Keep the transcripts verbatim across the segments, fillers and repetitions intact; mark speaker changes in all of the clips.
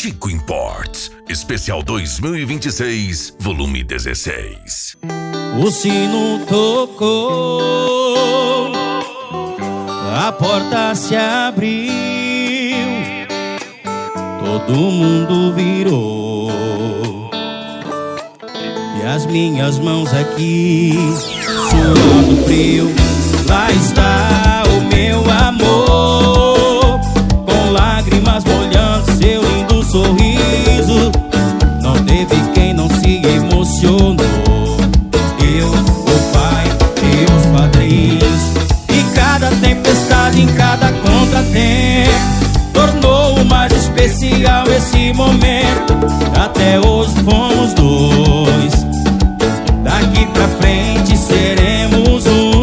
Speaker 1: Chico Imports, especial dois mil e vinte e seis, volume dezesseis.
Speaker 2: O sino tocou, a porta se abriu, todo mundo virou, e as minhas mãos aqui suando frio. Lá está o meu amor, com lágrimas molhando seu lindo sorriso. Não teve quem não se emocionou, eu, o pai e os padrinhos. E cada tempestade, em cada contratempo, tornou mais especial esse momento. Até hoje fomos dois, daqui pra frente seremos um.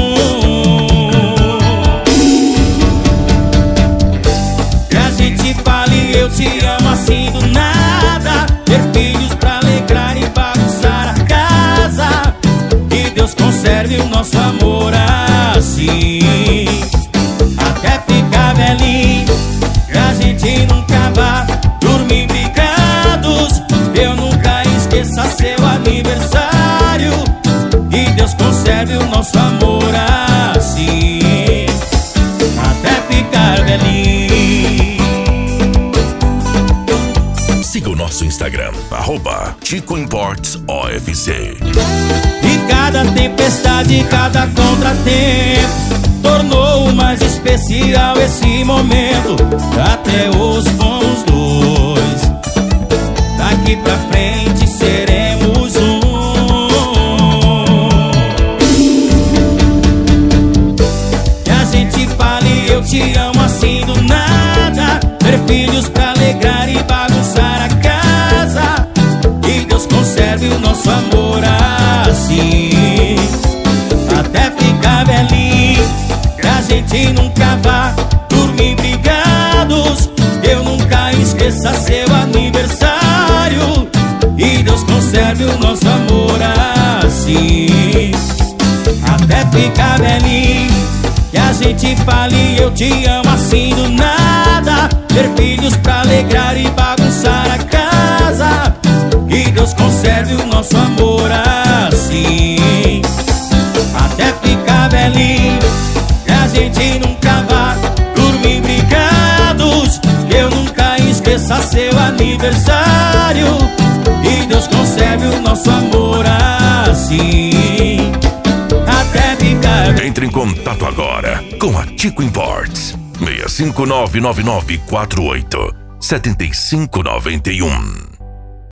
Speaker 2: Que a gente fale eu te amo assim do nada, ter filhos pra alegrar e bagunçar a casa. Que Deus conserve o nosso amor assim, até ficar velhinho, que a gente nunca vá dormir brigados. Eu nunca esqueça seu aniversário, e Deus conserve o nosso amor assim, até ficar velhinho.
Speaker 1: Siga o nosso Instagram, arroba Chico Imports O F C.
Speaker 2: E cada tempestade, cada contratempo, tornou mais especial esse momento. Até hoje fomos dois, daqui pra frente seremos um. Que a gente fale eu te amo assim do nada, ter filhos pra alegrar e bagunçar a casa. E Deus conserve o nosso amor assim, até ficar velhinho, que a gente nunca vá dormir brigados. Eu nunca esqueça seu aniversário, e Deus conserve o nosso amor assim, até ficar velhinho. Que a gente fale eu te amo assim do nada, ter filhos pra alegrar e bagunçar a casa. Que Deus conserve o nosso amor assim, até ficar velhinho, que a gente nunca vá dormir brigados. Eu nunca esqueça seu aniversário, e Deus conserve o nosso amor assim, até ficar velhinho.
Speaker 1: Entre em contato agora com a Chico Imports, seis cinco nove nove nove quatro oito sete cinco nove um.